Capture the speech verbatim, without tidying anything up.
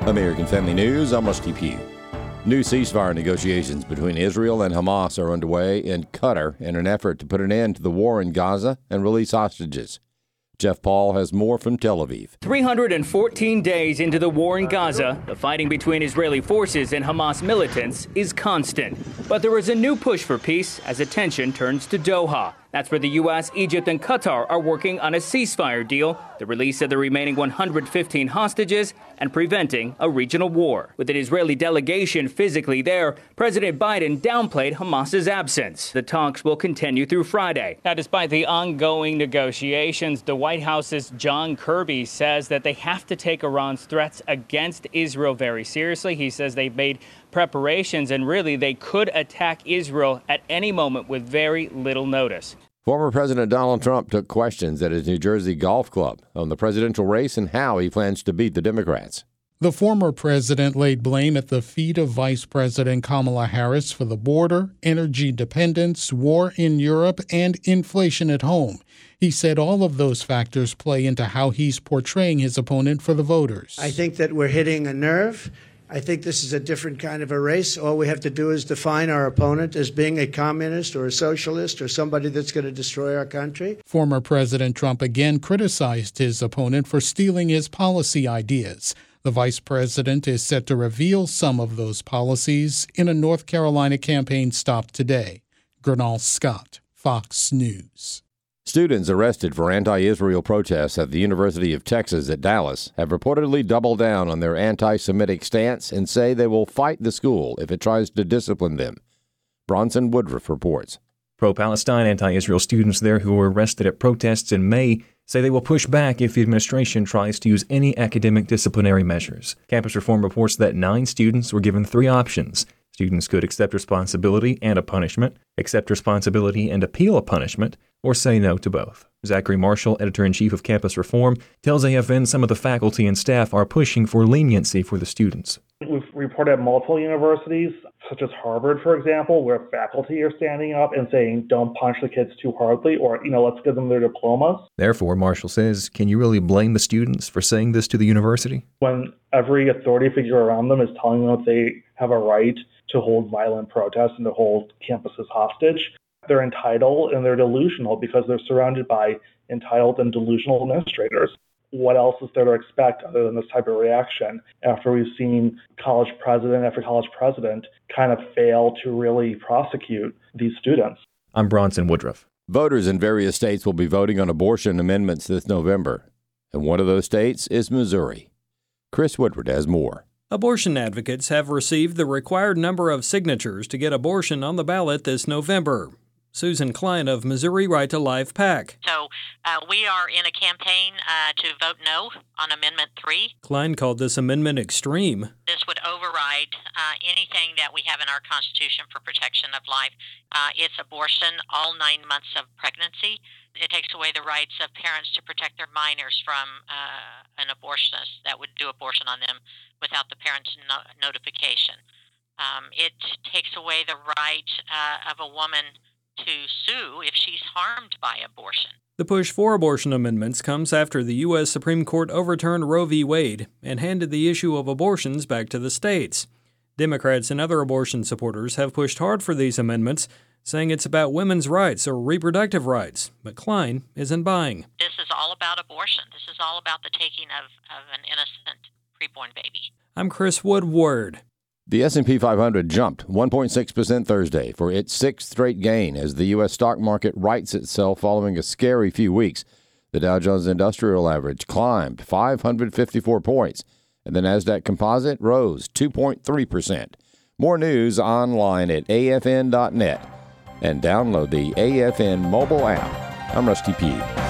American Family News, I'm Rusty Pugh. New ceasefire negotiations between Israel and Hamas are underway in Qatar in an effort to put an end to the war in Gaza and release hostages. Jeff Paul has more from Tel Aviv. three hundred fourteen days into the war in Gaza, the fighting between Israeli forces and Hamas militants is constant. But there is a new push for peace as attention turns to Doha. That's where the U S, Egypt, and Qatar are working on a ceasefire deal, the release of the remaining one hundred fifteen hostages, and preventing a regional war. With an Israeli delegation physically there, President Biden downplayed Hamas's absence. The talks will continue through Friday. Now, despite the ongoing negotiations, the White House's John Kirby says that they have to take Iran's threats against Israel very seriously. He says they've made preparations and really they could attack Israel at any moment with very little notice. Former President Donald Trump took questions at his New Jersey golf club on the presidential race and how he plans to beat the Democrats. The former president laid blame at the feet of Vice President Kamala Harris for the border, energy dependence, war in Europe, and inflation at home. He said all of those factors play into how he's portraying his opponent for the voters. I think that we're hitting a nerve. I think this is a different kind of a race. All we have to do is define our opponent as being a communist or a socialist or somebody that's going to destroy our country. Former President Trump again criticized his opponent for stealing his policy ideas. The vice president is set to reveal some of those policies in a North Carolina campaign stop today. Gernal Scott, Fox News. Students arrested for anti-Israel protests at the University of Texas at Dallas have reportedly doubled down on their anti-Semitic stance and say they will fight the school if it tries to discipline them. Bronson Woodruff reports. Pro-Palestine anti-Israel students there who were arrested at protests in May say they will push back if the administration tries to use any academic disciplinary measures. Campus Reform reports that nine students were given three options. Students could accept responsibility and a punishment, accept responsibility and appeal a punishment, or say no to both. Zachary Marshall, editor-in-chief of Campus Reform, tells A F N some of the faculty and staff are pushing for leniency for the students. We've reported at multiple universities, such as Harvard, for example, where faculty are standing up and saying, don't punch the kids too hardly, or, you know, let's give them their diplomas. Therefore, Marshall says, can you really blame the students for saying this to the university? When every authority figure around them is telling them that they have a right to hold violent protests and to hold campuses hostage, they're entitled and they're delusional because they're surrounded by entitled and delusional administrators. What else is there to expect other than this type of reaction after we've seen college president after college president kind of fail to really prosecute these students? I'm Bronson Woodruff. Voters in various states will be voting on abortion amendments this November, and one of those states is Missouri. Chris Woodward has more. Abortion advocates have received the required number of signatures to get abortion on the ballot this November. Susan Klein of Missouri Right to Life PAC. So uh, we are in a campaign uh, to vote no on Amendment three. Klein called this amendment extreme. This would override uh, anything that we have in our Constitution for protection of life. Uh, it's abortion all nine months of pregnancy. It takes away the rights of parents to protect their minors from uh, an abortionist that would do abortion on them without the parents' no- notification. Um, it takes away the right uh, of a woman to sue if she's harmed by abortion. The push for abortion amendments comes after the U S Supreme Court overturned Roe v. Wade and handed the issue of abortions back to the states. Democrats and other abortion supporters have pushed hard for these amendments, saying it's about women's rights or reproductive rights, but Klein isn't buying. This is all about abortion. This is all about the taking of, of an innocent preborn baby. I'm Chris Woodward. The S and P five hundred jumped one point six percent Thursday for its sixth straight gain as the U S stock market rights itself following a scary few weeks. The Dow Jones Industrial Average climbed five hundred fifty-four points, and the NASDAQ Composite rose two point three percent. More news online at A F N dot net and download the A F N mobile app. I'm Rusty Pugh.